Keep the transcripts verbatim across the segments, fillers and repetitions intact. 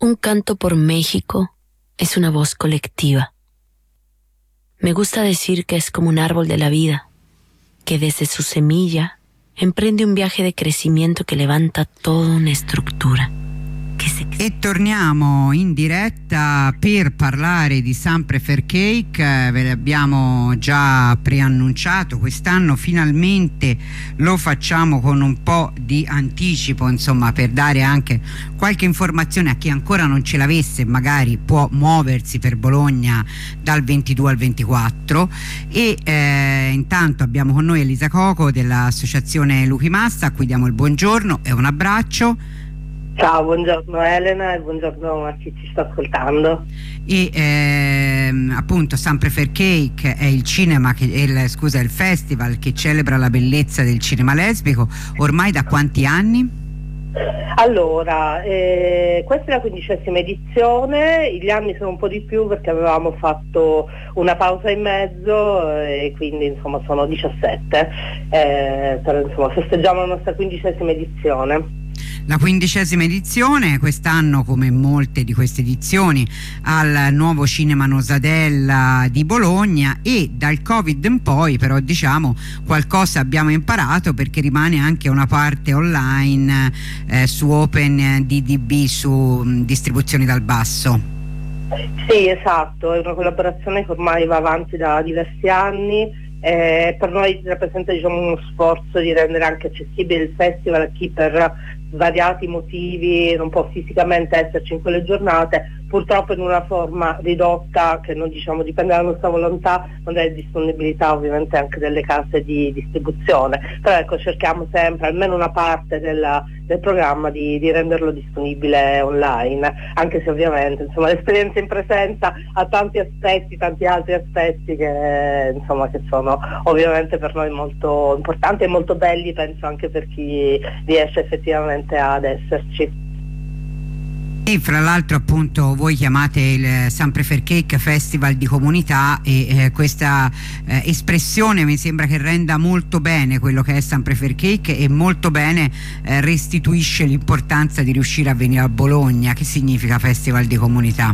Un canto por México es una voz colectiva. Me gusta decir que es como un árbol de la vida, que desde su semilla emprende un viaje de crecimiento che levanta toda una struttura. E torniamo in diretta per parlare di Sempre Fair Cake. Ve l'abbiamo già preannunciato, quest'anno finalmente lo facciamo con un po' di anticipo, insomma, per dare anche qualche informazione a chi ancora non ce l'avesse, magari può muoversi per Bologna dal ventidue al ventiquattro. E eh, intanto abbiamo con noi Elisa Coco dell'associazione Luchi Massa, a cui diamo il buongiorno e un abbraccio. Ciao, buongiorno Elena e buongiorno a chi ci sta ascoltando. E ehm, appunto Sempre Fair Cake è il cinema che, è il, scusa, il festival che celebra la bellezza del cinema lesbico. Ormai da quanti anni? Allora, eh, questa è la quindicesima edizione, gli anni sono un po' di più perché avevamo fatto una pausa in mezzo eh, e quindi insomma sono diciassette, eh, però insomma festeggiamo la nostra quindicesima edizione. La quindicesima edizione, quest'anno come molte di queste edizioni al nuovo Cinema Nosadella di Bologna, e dal Covid in poi però diciamo qualcosa abbiamo imparato, perché rimane anche una parte online eh, su Open D D B, su mh, distribuzioni dal basso. Sì, esatto, è una collaborazione che ormai va avanti da diversi anni. Eh, per noi rappresenta, diciamo, uno sforzo di rendere anche accessibile il festival a chi per svariati motivi non può fisicamente esserci in quelle giornate, purtroppo in una forma ridotta che non, diciamo, dipende dalla nostra volontà, ma dalle disponibilità ovviamente anche delle case di distribuzione. Però ecco, cerchiamo sempre almeno una parte della, del programma di, di renderlo disponibile online, anche se ovviamente insomma l'esperienza in presenza ha tanti aspetti, tanti altri aspetti che insomma che sono ovviamente per noi molto importanti e molto belli, penso anche per chi riesce effettivamente ad esserci. E fra l'altro appunto voi chiamate il Sempre Fair Cake Festival di comunità, e eh, questa eh, espressione mi sembra che renda molto bene quello che è Sempre Fair Cake, e molto bene eh, restituisce l'importanza di riuscire a venire a Bologna. Che significa Festival di comunità?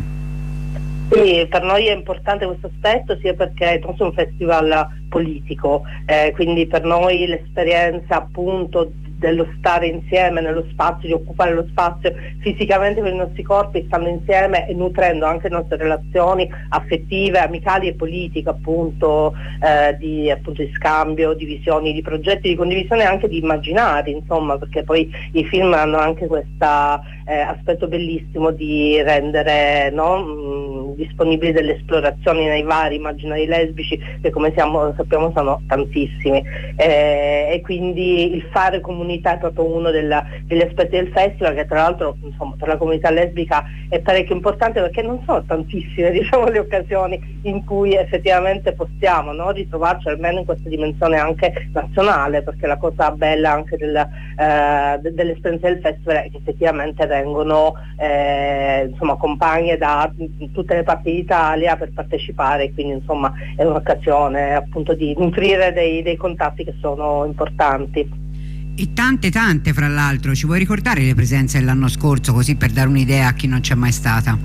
Sì, per noi è importante questo aspetto, sia perché è un festival politico, eh, quindi per noi l'esperienza appunto dello stare insieme nello spazio, di occupare lo spazio fisicamente con i nostri corpi, stando insieme e nutrendo anche le nostre relazioni affettive, amicali e politiche, appunto, eh, di, appunto di scambio, di visioni, di progetti, di condivisione, anche di immaginari, insomma, perché poi i film hanno anche questo eh, aspetto bellissimo di rendere, no, mh, disponibili delle esplorazioni nei vari immaginari lesbici, che come siamo, sappiamo sono tantissimi, eh, e quindi il fare comunità è proprio uno della, degli aspetti del festival, che tra l'altro insomma per la comunità lesbica è parecchio importante, perché non sono tantissime, diciamo, le occasioni in cui effettivamente possiamo, no, ritrovarci almeno in questa dimensione anche nazionale, perché la cosa bella anche del, eh, de, dell'esperienza del festival è che effettivamente vengono eh, insomma compagne da tutte le parti d'Italia per partecipare, quindi insomma è un'occasione appunto di nutrire dei, dei contatti che sono importanti. E tante tante, fra l'altro. Ci vuoi ricordare le presenze dell'anno scorso, così per dare un'idea a chi non c'è mai stata?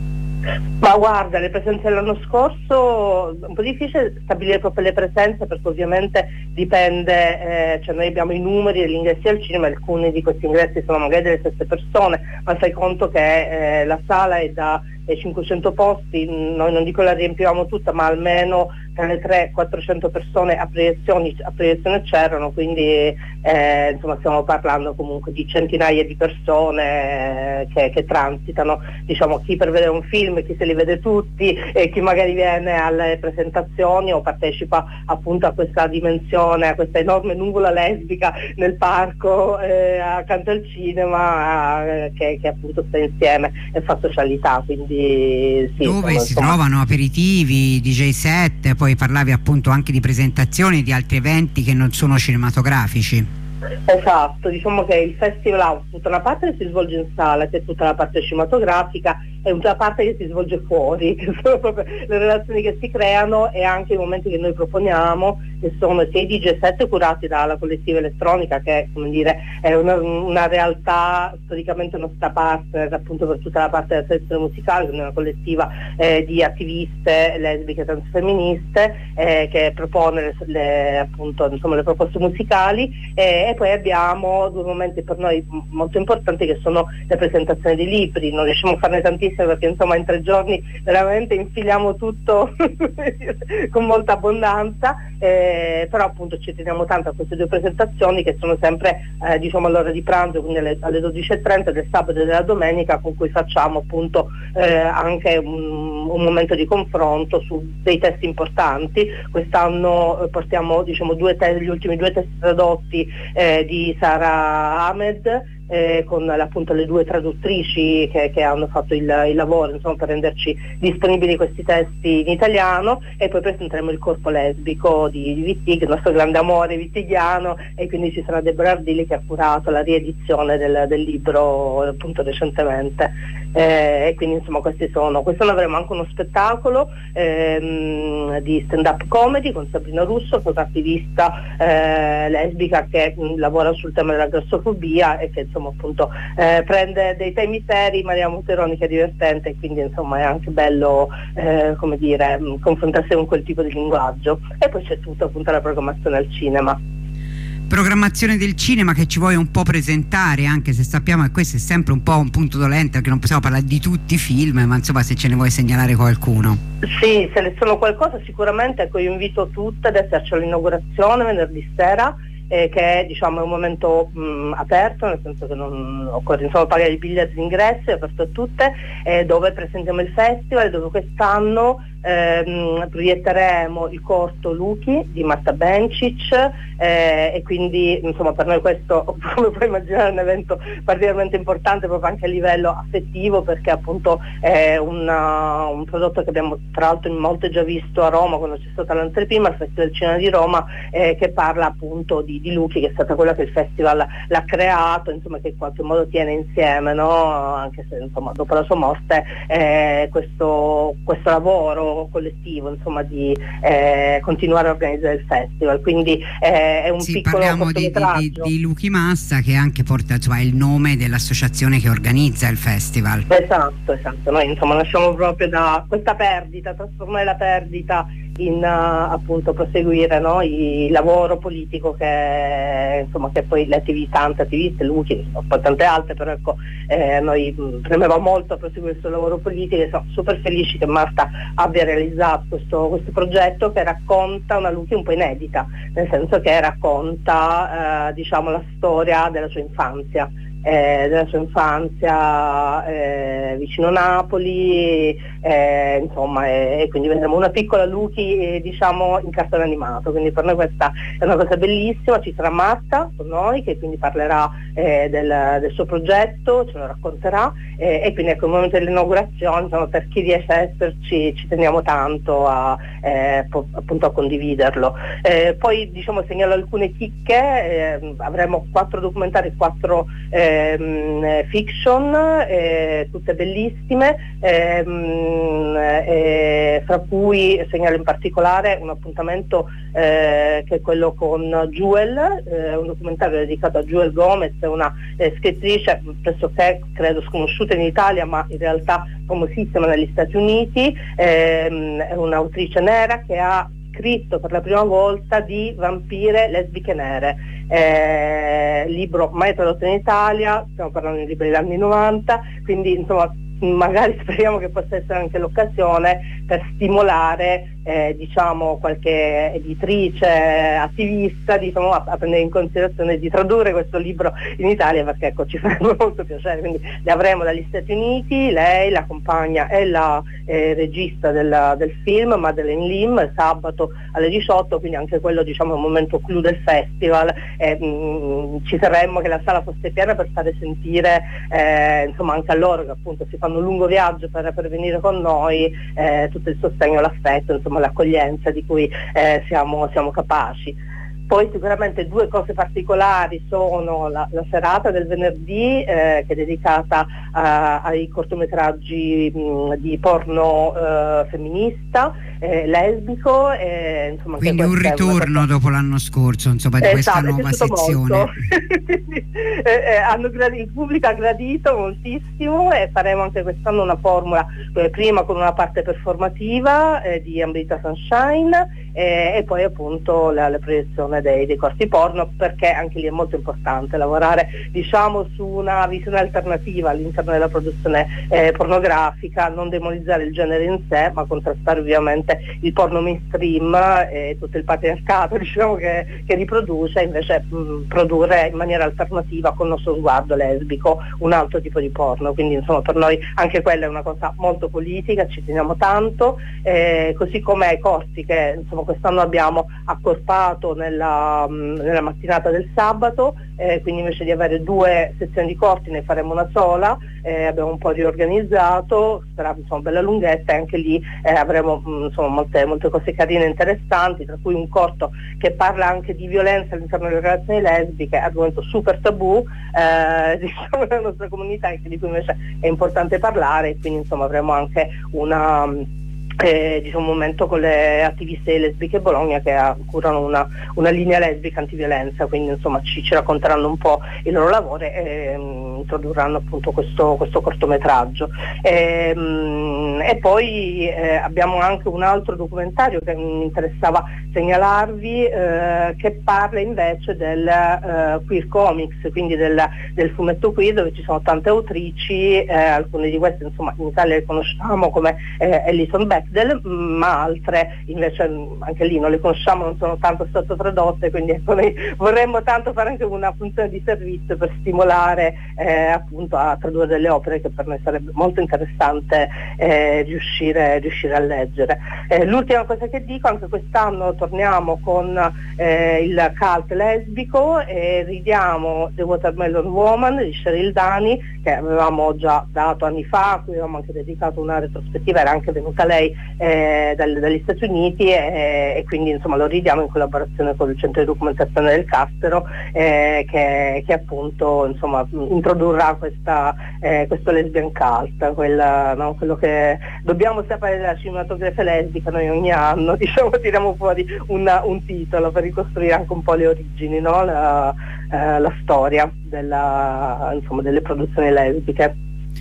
Ma guarda, le presenze dell'anno scorso è un po' difficile stabilire proprio le presenze, perché ovviamente dipende, eh, cioè noi abbiamo i numeri degli ingressi al cinema, alcuni di questi ingressi sono magari delle stesse persone, ma fai conto che eh, la sala è da eh, cinquecento posti, noi non dico la riempivamo tutta, ma almeno tra le trecento quattrocento persone a proiezioni, a proiezione c'erano, quindi eh, insomma stiamo parlando comunque di centinaia di persone eh, che, che transitano, diciamo, chi per vedere un film, chi se li vede tutti, e chi magari viene alle presentazioni o partecipa appunto a questa dimensione, a questa enorme nuvola lesbica nel parco eh, accanto al cinema, eh, che, che appunto sta insieme e fa socialità, quindi sì, dove insomma, si trovano aperitivi, D J set, poi parlavi appunto anche di presentazioni di altri eventi che non sono cinematografici. Esatto, diciamo che il festival ha tutta una parte che si svolge in sala, che è tutta la parte cinematografica, è una parte che si svolge fuori, che sono proprio le relazioni che si creano e anche i momenti che noi proponiamo, che sono sia i D J set curati dalla collettiva elettronica, che come dire è una, una realtà storicamente nostra partner appunto per tutta la parte della selezione musicale, quindi una collettiva eh, di attiviste lesbiche transfemministe eh, che propone le, le, appunto insomma le proposte musicali eh, e poi abbiamo due momenti per noi molto importanti che sono le presentazioni di libri. Non riusciamo a farne tantissime perché insomma in tre giorni veramente infiliamo tutto con molta abbondanza, eh, però appunto ci teniamo tanto a queste due presentazioni che sono sempre eh, diciamo all'ora di pranzo, quindi alle, alle dodici e trenta del sabato e della domenica, con cui facciamo appunto eh, anche un, un momento di confronto su dei testi importanti. Quest'anno eh, portiamo diciamo due te- gli ultimi due testi tradotti eh, di Sara Ahmed, Eh, con appunto le due traduttrici che, che hanno fatto il, il lavoro insomma per renderci disponibili questi testi in italiano, e poi presenteremo il corpo lesbico di, di Wittig, il nostro grande amore wittigiano, e quindi ci sarà Deborah Ardilli che ha curato la riedizione del, del libro appunto recentemente, eh, e quindi insomma questi sono quest'anno avremo anche uno spettacolo ehm, di stand up comedy con Sabrina Russo, fotoattivista eh, lesbica che mh, lavora sul tema della grassofobia e che insomma appunto eh, prende dei temi seri in maniera molto ironica e divertente, e quindi insomma è anche bello eh, come dire mh, confrontarsi con quel tipo di linguaggio. E poi c'è tutta appunto la programmazione al cinema. Programmazione del cinema che ci vuoi un po' presentare, anche se sappiamo che questo è sempre un po' un punto dolente perché non possiamo parlare di tutti i film, ma insomma se ce ne vuoi segnalare qualcuno. Sì, seleziono qualcosa sicuramente. Ecco, io invito tutte ad esserci all'inaugurazione venerdì sera, eh, che è diciamo un momento mh, aperto, nel senso che non occorre insomma pagare i biglietti d'ingresso, è aperto a tutte, eh, dove presentiamo il festival, dove quest'anno ehm, proietteremo il corto Luchi di Marta Bencic, eh, e quindi insomma per noi questo, come puoi immaginare, è un evento particolarmente importante proprio anche a livello affettivo, perché appunto è una, un prodotto che abbiamo tra l'altro in molte già visto a Roma quando c'è stata l'anteprima al Festival del Cinema di Roma, eh, che parla appunto di, di Luchi, che è stata quella che il festival l'ha creato, insomma che in qualche modo tiene insieme, no? Anche se insomma dopo la sua morte eh, questo, questo lavoro collettivo insomma di eh, continuare a organizzare il festival, quindi eh, è un sì, piccolo parliamo di, di, di Luchi Massa, che anche porta insomma il nome dell'associazione che organizza il festival. Esatto, esatto, noi insomma nasciamo proprio da questa perdita, trasformare la perdita in uh, appunto proseguire, no? Il lavoro politico che insomma che poi le attività, tante attiviste, Luchi, poi tante altre, però ecco eh, noi mh, premeva molto a proseguire questo lavoro politico, e sono super felici che Marta abbia realizzato questo, questo progetto che racconta una Luchi un po' inedita, nel senso che racconta eh, diciamo la storia della sua infanzia. Eh, della sua infanzia eh, vicino Napoli, eh, insomma, e eh, quindi vedremo una piccola Luchi eh, diciamo in cartone animato, quindi per noi questa è una cosa bellissima. Ci sarà Marta con noi che quindi parlerà eh, del, del suo progetto, ce lo racconterà, eh, e quindi ecco il momento dell'inaugurazione, insomma, per chi riesce a esserci ci teniamo tanto a, eh, po- appunto a condividerlo. Eh, poi diciamo segnalo alcune chicche, eh, avremo quattro documentari, quattro eh, fiction, eh, tutte bellissime, ehm, eh, fra cui segnalo in particolare un appuntamento eh, che è quello con Jewel, eh, un documentario dedicato a Jewel Gomez, una eh, scrittrice pressoché credo sconosciuta in Italia ma in realtà famosissima negli Stati Uniti, ehm, è un'autrice nera che ha scritto per la prima volta di vampire lesbiche nere, eh, libro mai tradotto in Italia, stiamo parlando di libri degli anni novanta, quindi insomma magari speriamo che possa essere anche l'occasione per stimolare eh, diciamo qualche editrice attivista diciamo, a, a prendere in considerazione di tradurre questo libro in Italia, perché ecco ci farebbe molto piacere. Quindi le avremo dagli Stati Uniti, lei, la compagna e la eh, regista del, del film Madeleine Lim, sabato alle diciotto, quindi anche quello diciamo è un momento clou del festival, e, mh, ci terremmo che la sala fosse piena per fare sentire eh, insomma anche a loro che appunto si fanno un lungo viaggio per, per venire con noi, eh, tutto il sostegno, l'affetto, insomma l'accoglienza di cui eh, siamo, siamo capaci. Poi sicuramente due cose particolari sono la, la serata del venerdì eh, che è dedicata a, ai cortometraggi mh, di porno eh, femminista, eh, lesbico, eh, insomma, quindi un ritorno cosa... dopo l'anno scorso, insomma, di questa esatto, nuova sezione. eh, eh, hanno gradi, il pubblico ha gradito moltissimo e faremo anche quest'anno una formula, eh, prima con una parte performativa eh, di Amrita Sunshine eh, e poi appunto la, la proiezione dei, dei corti porno, perché anche lì è molto importante lavorare, diciamo, su una visione alternativa all'interno della produzione eh, pornografica, non demonizzare il genere in sé, ma contrastare ovviamente il porno mainstream e tutto il patriarcato, diciamo, che, che riproduce, invece mh, produrre in maniera alternativa con il nostro sguardo lesbico un altro tipo di porno. Quindi insomma per noi anche quella è una cosa molto politica, ci teniamo tanto, eh, così come ai corti che insomma quest'anno abbiamo accorpato nella, nella mattinata del sabato, eh, quindi invece di avere due sezioni di corti ne faremo una sola, eh, abbiamo un po' riorganizzato, sarà insomma bella lunghetta e anche lì eh, avremo mh, insomma molte, molte cose carine e interessanti, tra cui un corto che parla anche di violenza all'interno delle relazioni lesbiche, argomento super tabù eh, diciamo nella nostra comunità, anche di cui invece è importante parlare, e quindi insomma avremo anche una Eh, diciamo, un momento con le attiviste lesbiche Bologna che uh, curano una, una linea lesbica antiviolenza, quindi insomma ci, ci racconteranno un po' il loro lavoro e um, introdurranno appunto questo, questo cortometraggio. E, um, e poi eh, abbiamo anche un altro documentario che mi interessava segnalarvi, eh, che parla invece del uh, queer comics, quindi del, del fumetto queer, dove ci sono tante autrici, eh, alcune di queste insomma in Italia le conosciamo come eh, Alison Beck, ma altre invece anche lì non le conosciamo, non sono tanto state tradotte, quindi ecco, noi vorremmo tanto fare anche una funzione di servizio per stimolare eh, appunto a tradurre delle opere che per noi sarebbe molto interessante eh, riuscire, riuscire a leggere. Eh, l'ultima cosa che dico, anche quest'anno torniamo con eh, il cult lesbico e ridiamo The Watermelon Woman di Cheryl Dani, che avevamo già dato anni fa, a cui avevamo anche dedicato una retrospettiva, era anche venuta lei Eh, dal, dagli Stati Uniti e, e quindi insomma lo ridiamo in collaborazione con il centro di documentazione del Castero eh, che, che appunto insomma introdurrà questa, eh, questo lesbian cult, quella, no, quello che dobbiamo sapere della cinematografia lesbica. Noi ogni anno diciamo tiriamo fuori una, un titolo per ricostruire anche un po' le origini, no? la, eh, la storia della, insomma, delle produzioni lesbiche.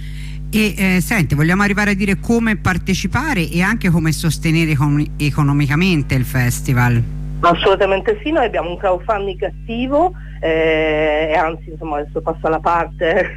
E eh, senti, vogliamo arrivare a dire come partecipare e anche come sostenere econ- economicamente il festival? Assolutamente sì, noi abbiamo un crowdfunding attivo eh, e anzi insomma adesso passo alla parte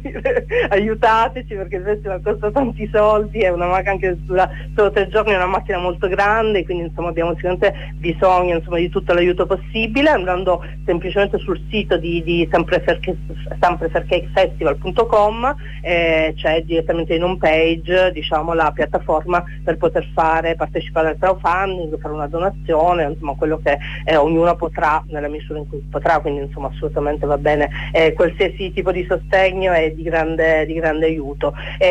aiutateci, perché il festival costa tanti soldi, è una macchina anche dura solo tre giorni, è una macchina molto grande, quindi insomma abbiamo sicuramente bisogno insomma di tutto l'aiuto possibile, andando semplicemente sul sito di, di sempre fair cake festival punto com eh, c'è direttamente in home page diciamo la piattaforma per poter fare partecipare al crowdfunding, fare una donazione, insomma quello che eh, ognuno potrà nella misura in cui potrà, quindi insomma assolutamente va bene, eh, qualsiasi tipo di sostegno è di grande, di grande aiuto.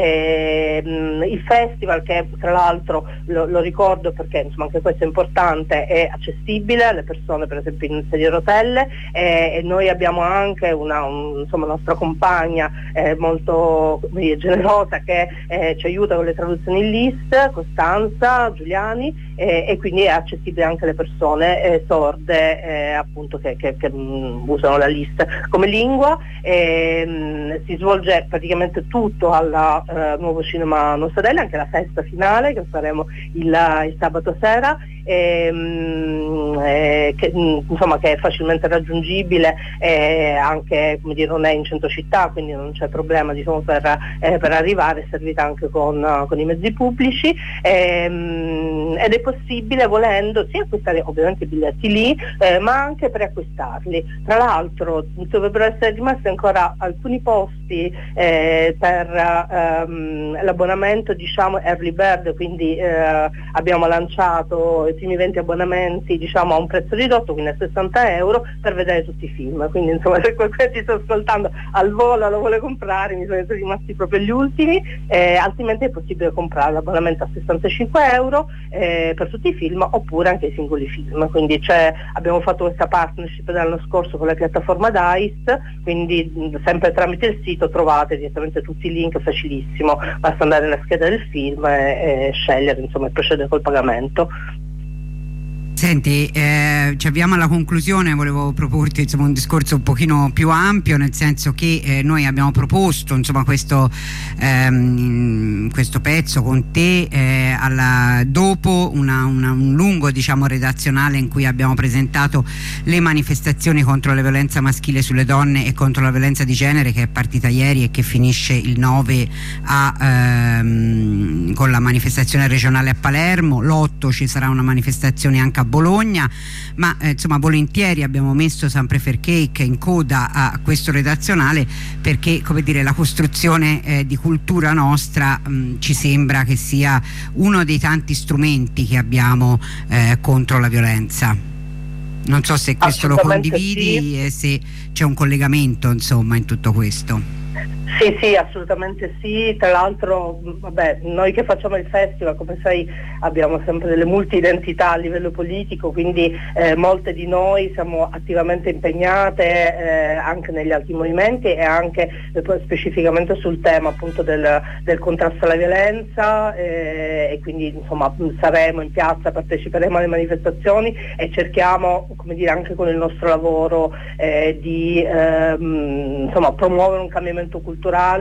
E, mh, il festival, che tra l'altro lo, lo ricordo perché insomma anche questo è importante, è accessibile alle persone per esempio in sedia a rotelle eh, e noi abbiamo anche una un, insomma nostra compagna eh, molto dire, generosa che eh, ci aiuta con le traduzioni in list, Costanza Giuliani, eh, e quindi è accessibile anche alle persone eh, sorde eh, appunto che, che, che mh, usano la lista come lingua. E, mh, si svolge praticamente tutto al uh, Nuovo Cinema Nostradella, anche la festa finale che faremo il, il sabato sera, e, mh, e, che, mh, insomma che è facilmente raggiungibile e anche come dire, non è in centro città, quindi non c'è problema diciamo, per, eh, per arrivare, è servita anche con, uh, con i mezzi pubblici e, mh, ed è possibile volendo sia acquistare ovviamente i biglietti lì eh, ma anche preacquistarli. Tra l'altro dovrebbero essere rimasti ancora alcuni posti eh, per ehm, l'abbonamento diciamo early bird, quindi eh, abbiamo lanciato primi venti abbonamenti, diciamo, a un prezzo ridotto, quindi a sessanta euro, per vedere tutti i film. Quindi insomma, se qualcuno ti sta ascoltando al volo lo vuole comprare, mi sono rimasti proprio gli ultimi, eh, altrimenti è possibile comprare l'abbonamento a sessantacinque euro eh, per tutti i film, oppure anche i singoli film. Quindi c'è, abbiamo fatto questa partnership l'anno scorso con la piattaforma Dice, quindi mh, sempre tramite il sito trovate direttamente tutti i link, facilissimo, basta andare nella scheda del film e, e scegliere, insomma, e procedere col pagamento. Senti, eh, ci avviamo alla conclusione. Volevo proporti, insomma, un discorso un pochino più ampio, nel senso che eh, noi abbiamo proposto, insomma, questo, ehm, questo pezzo con te eh, alla, dopo una, una, un lungo, diciamo, redazionale in cui abbiamo presentato le manifestazioni contro la violenza maschile sulle donne e contro la violenza di genere, che è partita ieri e che finisce il nove a, ehm, con la manifestazione regionale a Palermo. L'otto ci sarà una manifestazione anche a Bologna, ma eh, insomma volentieri abbiamo messo Sempre Fair Cake in coda a questo redazionale perché, come dire, la costruzione eh, di cultura nostra mh, ci sembra che sia uno dei tanti strumenti che abbiamo eh, contro la violenza. Non so se questo lo condividi, sì, e se c'è un collegamento, insomma, in tutto questo. Sì, sì, assolutamente sì. Tra l'altro, vabbè, noi che facciamo il festival, come sai, abbiamo sempre delle multi-identità a livello politico, quindi eh, molte di noi siamo attivamente impegnate eh, anche negli altri movimenti e anche eh, specificamente sul tema appunto del, del contrasto alla violenza eh, e quindi insomma saremo in piazza, parteciperemo alle manifestazioni e cerchiamo, come dire, anche con il nostro lavoro eh, di ehm, insomma promuovere un cambiamento culturale,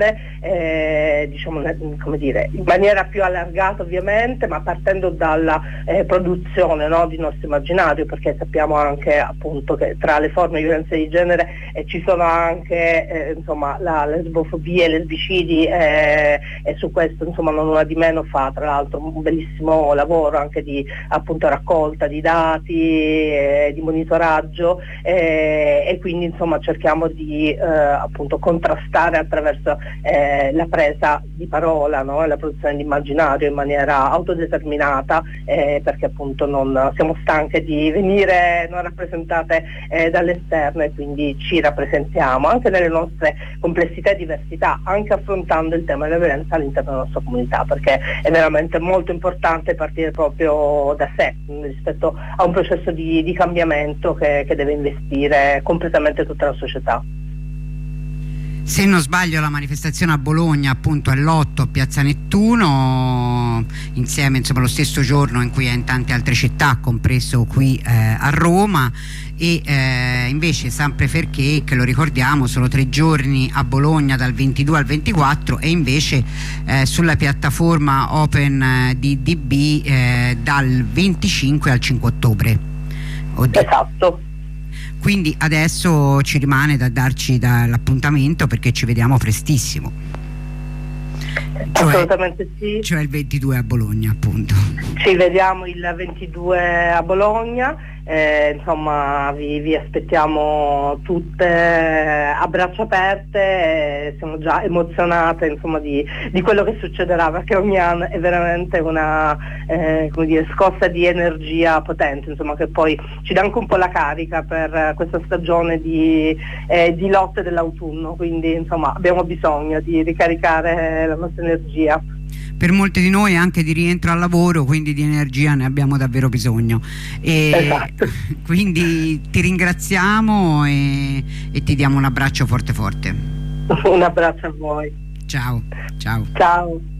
eh, diciamo, come dire, in maniera più allargata ovviamente, ma partendo dalla eh, produzione, no, di nostro immaginario, perché sappiamo anche appunto che tra le forme di violenza di genere eh, ci sono anche eh, insomma la lesbofobia e lesbicidi eh, e su questo insomma non una di meno fa tra l'altro un bellissimo lavoro anche di appunto raccolta di dati, eh, di monitoraggio eh, e quindi insomma cerchiamo di eh, appunto contrastare attraverso eh, la presa di parola, no? La produzione di immaginario in maniera autodeterminata eh, perché appunto non siamo stanche di venire non rappresentate eh, dall'esterno e quindi ci rappresentiamo anche nelle nostre complessità e diversità, anche affrontando il tema della violenza all'interno della nostra comunità, perché è veramente molto importante partire proprio da sé rispetto a un processo di, di cambiamento che, che deve investire completamente tutta la società. Se non sbaglio la manifestazione a Bologna appunto è l'otto a Piazza Nettuno, insieme insomma lo stesso giorno in cui è in tante altre città, compreso qui eh, a Roma, e eh, invece Sempre Fair Cake, lo ricordiamo, sono tre giorni a Bologna dal ventidue al ventiquattro e invece eh, sulla piattaforma Open di D B eh, dal venticinque al cinque ottobre. Oddio. Esatto. Quindi adesso ci rimane da darci l'appuntamento perché ci vediamo prestissimo. Cioè, assolutamente sì. Cioè il ventidue a Bologna, appunto. Ci vediamo il ventidue a Bologna, eh, insomma vi, vi aspettiamo tutte a braccia aperte, eh, siamo già emozionate insomma di, di quello che succederà, perché ogni anno è veramente una eh, come dire, scossa di energia potente, insomma, che poi ci dà anche un po' la carica per questa stagione di, eh, di lotte dell'autunno, quindi insomma abbiamo bisogno di ricaricare la nostra energia. Per molti di noi anche di rientro al lavoro, quindi di energia ne abbiamo davvero bisogno. E esatto. Quindi ti ringraziamo e, e ti diamo un abbraccio forte forte. Un abbraccio a voi. Ciao. Ciao. Ciao.